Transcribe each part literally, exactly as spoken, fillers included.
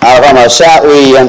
Jag kommer att säga i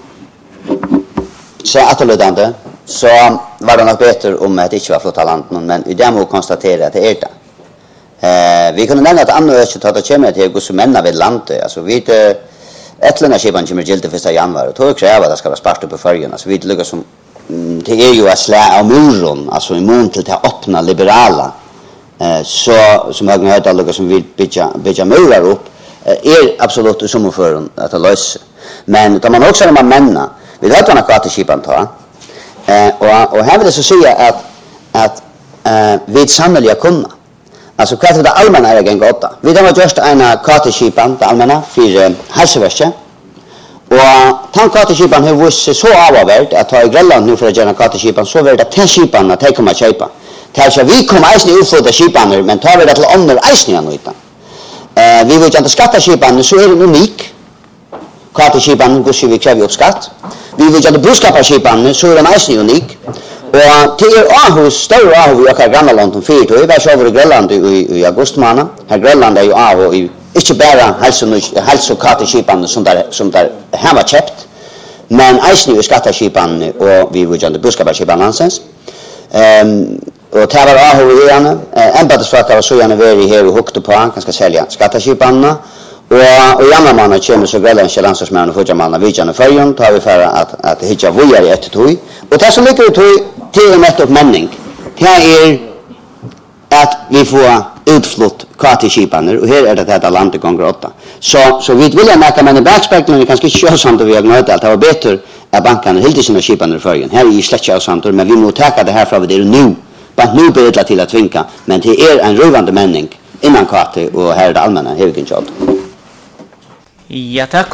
så atterlödande så var det nog bättre om att det inte var flott land men i det må konstatera att det är det. Eh vi kunde nämna att andra inte ta det kommer till hur männa vid landet alltså vi det Etlarna skipan kommer gilda första januari. Då kräver att det ska vara spart upp på färgen. Alltså vi lyckas som det är ju att slä av muren alltså i mån till att öppna liberala eh så som jag hörde alla som vill bygga bygga murar upp är absolut som för att det löser. Men då man också när man männa vi vet vad att skipan ta. Eh och och här vill det så säga att att eh vi sannolikt kunna alltså kvart det allmänna är igen gott. Vi har just en karteskipan det allmänna för hälsovården. Och tan karteskipan har varit så avvärt att ta i Grönland nu för att göra karteskipan så vill det ta skipan att ta komma köpa. Kanske vi kommer att ut för det skipan men tar vi det till andra isningar nu utan. Eh vi vill inte skatta skipan så är det unik. Karteskipan går ju vi kräver upp skatt. Vi vill inte buskapa skipan så är den isning unik. Och till Aarhus, större Aarhus i åka Grönland om fyrt, och jag var så över i Grönland i, i augustmånad. Här Grönland är ju Aarhus i, inte bara hälsokarteskipan som där, som där här var köpt, men eisen i skattaskipan och vi vill inte buskaparskipan landsens. Um, och det var Aarhus i henne, ämbetsfolk var så gärna veri här och hukte på han, kanske sälja skattaskipanna. Och och andra manna kommer så grönländska landslagsmän och första manna vi känner förjon tar vi för att att hitta vojar i ett tog och det som ligger tog till en mätt uppmänning det är att vi får utflott karteskipaner och här är det detta landet gånger åtta så så vi vill märka men i backspegeln kanske inte så sant att vi har gnöt att det var bättre att bankarna helt sina skipaner förjon här är släcka sant men vi måste ta det här från det är nu bara nu börjar till att tvinka men det är en rövande männing innan karte och här är det allmänna här är det inte. Ja, tack.